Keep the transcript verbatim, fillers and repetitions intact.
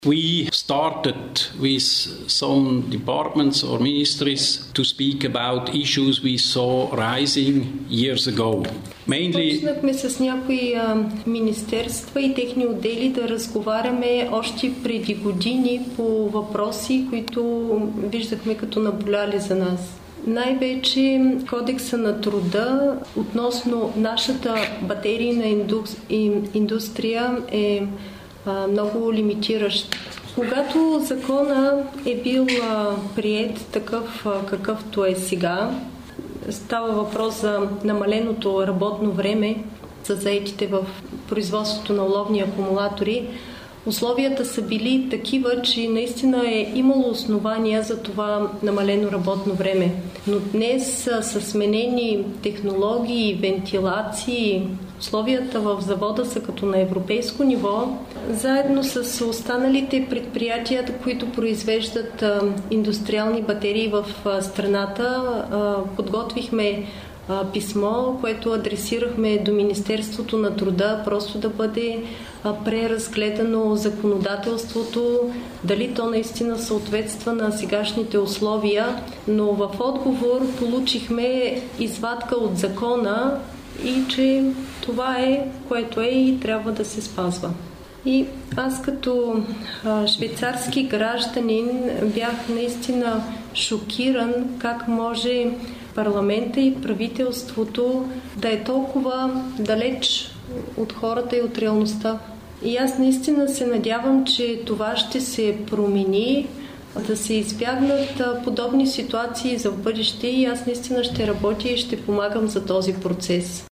We started with some departments or ministries to speak about issues we saw rising years ago. Mainly... Почнахме с някои а, министерства и техни отдели да разговаряме още преди години по въпроси, които виждахме като наболяли за нас. Най-вече Кодекса на труда относно нашата батерийна индустрия е а, много лимитиращ. Когато закона е бил а, приет такъв а, какъвто е сега, става въпрос за намаленото работно време за заетите в производството на оловни акумулатори. Условията са били такива, че наистина е имало основания за това намалено работно време. Но днес са сменени технологии, вентилации, условията в завода са като на европейско ниво. Заедно с останалите предприятия, които произвеждат а, индустриални батерии в а, страната, а, подготвихме а, писмо, което адресирахме до Министерството на труда, просто да бъде а, преразгледано законодателството, дали то наистина съответства на сегашните условия, но в отговор получихме извадка от закона и че това е, което е и трябва да се спазва. И аз като а, швейцарски гражданин бях наистина шокиран как може парламента и правителството да е толкова далеч от хората и от реалността. И аз наистина се надявам, че това ще се промени, да се избягнат подобни ситуации за в бъдеще и аз наистина ще работя и ще помагам за този процес.